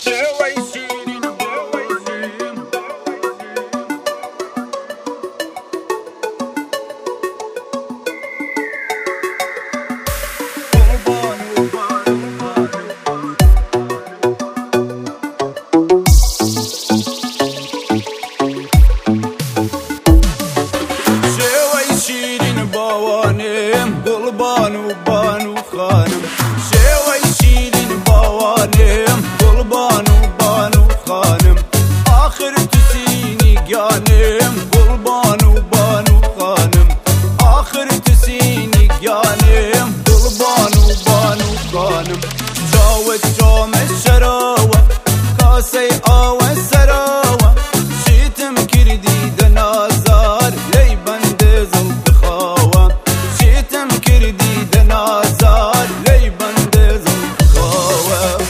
بانو بانو خانم شوی شیرین بوانم گل بانو بانو خانم آخر تو سینی گانم گل بانو بانو خانم آخر تو سینی گانم گل بانو بانو خانم جاوت جام شراوه کاسه آوه سراوه شیتم کردی دنازار لی بند زلق خواوه شیتم کردی دنازار لی بند زلق خواوه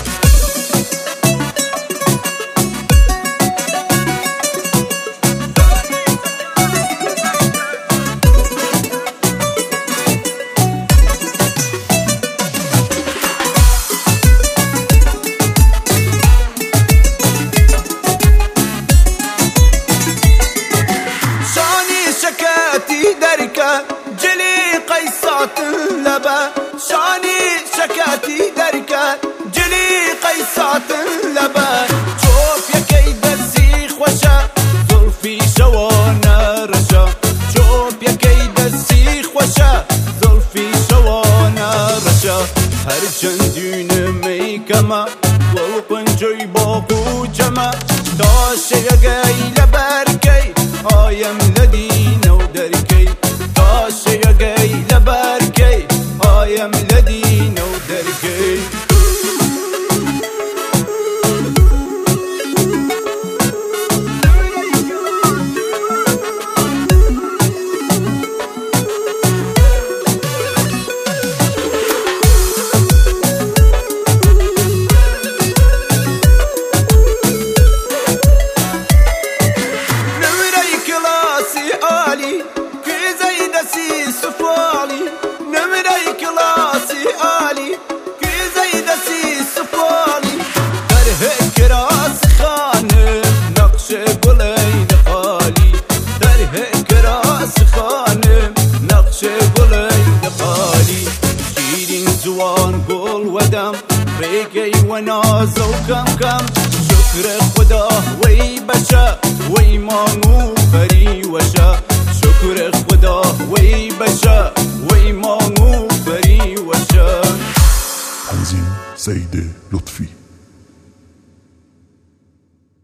جلي قيصات لبا شاني شكاتي دركا جلي قيصات لبا شوف يا كيد السيخ وشا زلفي شوانا رشا شوف يا كيد السيخ وشا زلفي شوانا رشا هر جندين ميكما والقنجي باقو جما داش يا جاي لبركي آيم لدينا ودركي يا جاي لبركي آيم لدينا ودركي نمري كلاسي آلي سفالي نمري كلاسي آلي كي زيد سي سفالي درهك راس خانم نقش قلين قالي درهك راس خانم نقش قلين قالي شيرين زوان قول ودم ريقي وناز وكم كم شكر خدا وي بشا وي مانو فري وشا شكر خدا وي بشا وي مانو بري وشا تنظيم سيد لطفي.